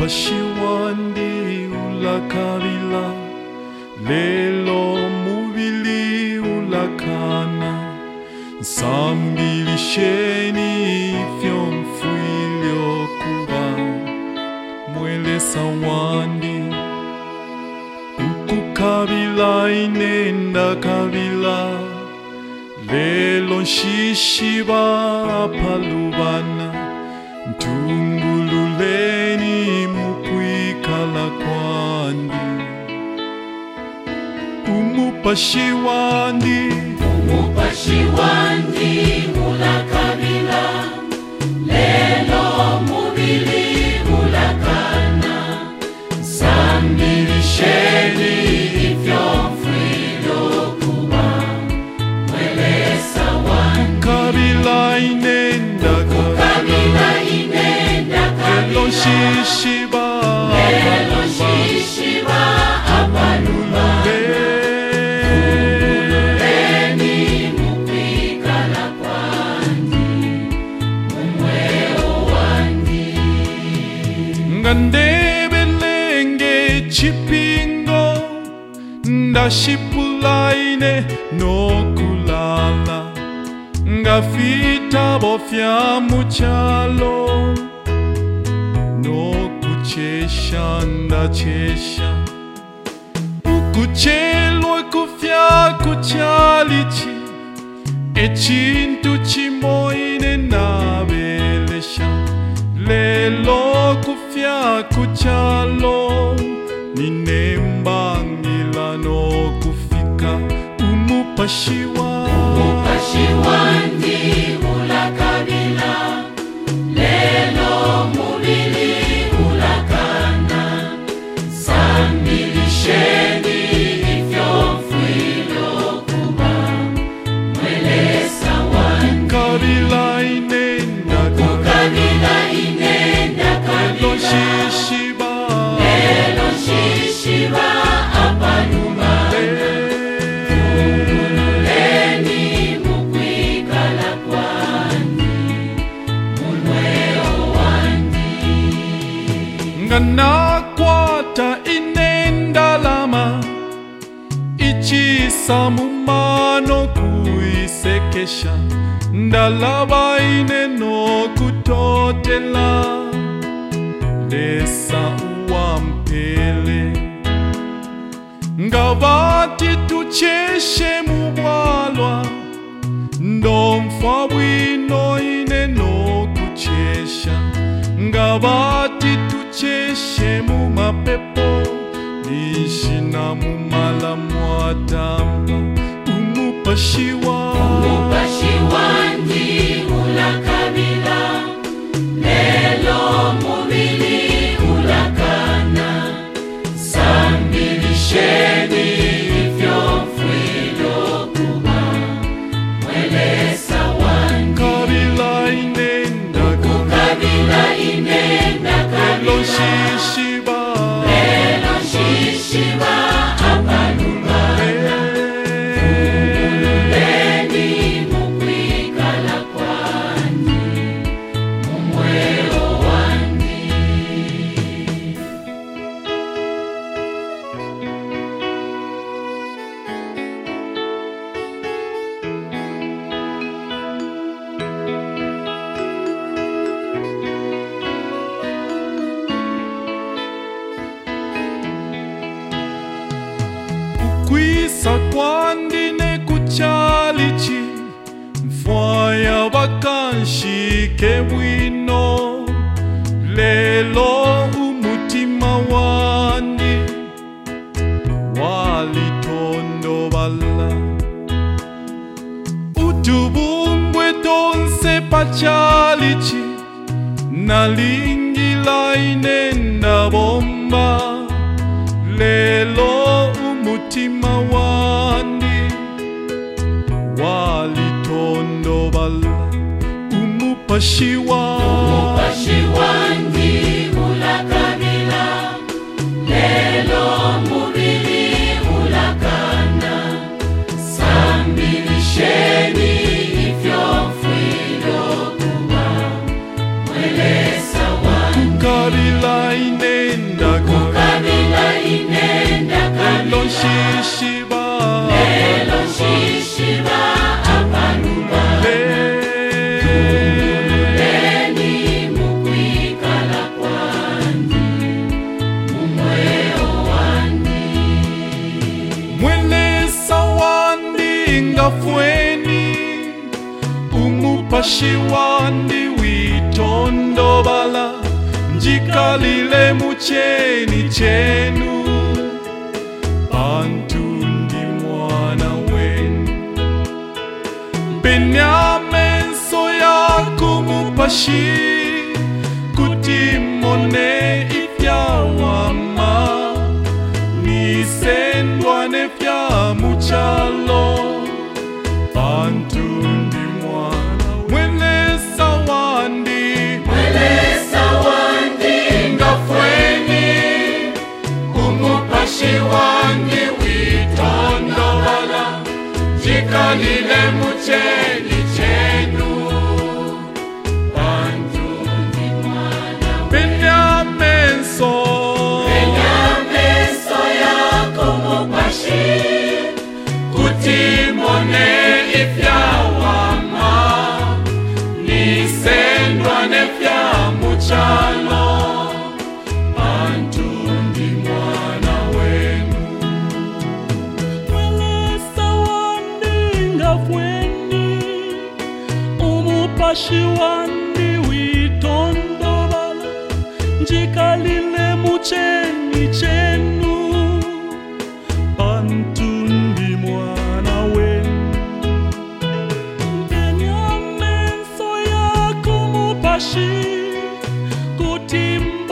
Umupashiwandi ulakabila, lelo mubili ulakana, sambilisheni fyomfuilyo kuba, mwele sawandi. Ukukabila inenda kabila, lelo nshishiba palubana, ntungululeni mukwikala kwandi. Umupashiwandi ulakabila, lelo mubili ulakana, sambilisheni ifyomfuilyo kuba, mwele sawandi. Ukukabila inenda kabila, lelo nshishiba apaluba, ngandebelenge chipingo, ndashipulaine nokulala, ngafita bofya muchalo, nokuchesha ndachesha, ukuchelwa kufya kuchalichi, echintu chimoine nabelesha, lelo kufya kuchalo, ninembangila no kufika. Umupashiwandi ulakabila, lelo mubili ulakana, sambilisheni ifyomfuilyo kuba, mwele sawandi. Ukukabila inenda kabila, lelo nshishiba apaluba, ungululeni mukwikala kwandi, munweo wandi. nganakwata inendalama, ichisa mumano kuisekesha, ndalaba ineno kutotela, lesa uwampele, ngavati tucheshe mubwalwa, ndomfa bwino ineno kuchesha, ngavati tucheshe mumapepo, nishina mumala mwatamba. Umupashiwandi ulakabila, lelo mubili ulakana, sambilisheni ifyomfuilyo kuba, mwele sawandi. Ukukabila inenda kabila, lelo nshishiba apaluba, ungululeni mukwikala kwandi, mumweo wandi. Kwisa kwandine kuchalichi, mfwaya bakanshike bwino, lelo umutima wandi walitondobala, utubumbwe tonse pachalichi, nalingila inenda bomba, lelo umutima wandi walitondobala. Umupashiwandi ulakabila, lelo mubili ulakana, sambilisheni ifyomfuilyo kuba, mwele sawandi. Ukukabila inenda umupashi wandi witondobala njikalile mucheni chenu bantu ndi mwana wenu penya menso yako mupashi kuti mone ifyawama nisendwane fya muchalo bantu ndi mwana mwene sawandi ngafweni umupashi wandi witondobala njikalile mucheni chenu bantu ndi mwana penya menso yako mupashi kuti mone ifyawama nisendwane fya muchalo bantu ndi mwana wenu Mwelesa wandi ngafweni umupashi wandi witondobala njikalile mucheni chenu bantu ndi mwana wenu penya menso yako mupashi kuti